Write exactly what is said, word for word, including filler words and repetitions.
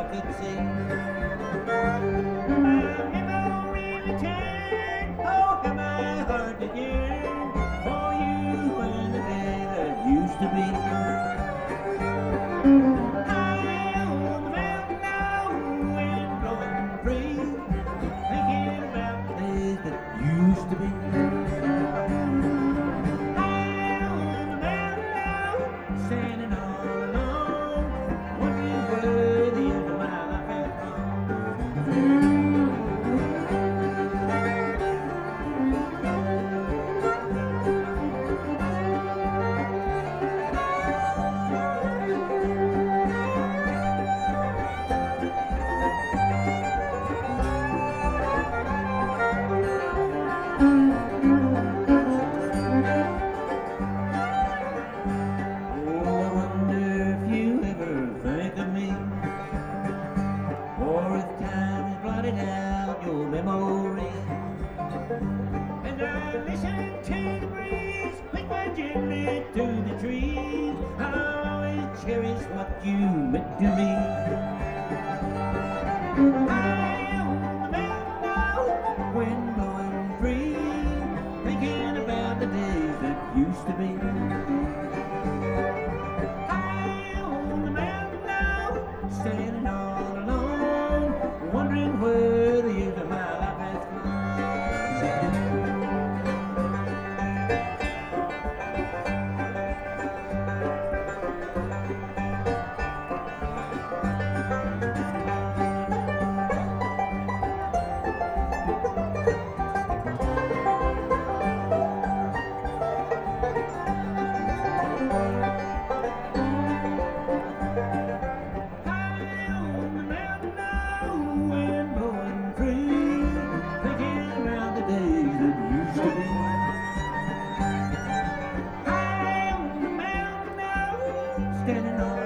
could see. My memory returned, oh, am I hard to yearn for you and the day that used to be. High on the mountain now, wind blowing free, thinking about the days that used to be. High on the mountain now, standing all alone, wondering where the end of my life has gone. Or if time has blotted out your memory, and I listen to the breeze whisper gently through the trees, I'll always cherish what you meant to me. High on the mountain now, wind blowing free, thinking about the days that used to be. High on the mountain now, standing all alone, wondering where the years of my life has gone. High on the mountain now, wind blowing free, thinking about the days that used to be. High on the mountain now, standing on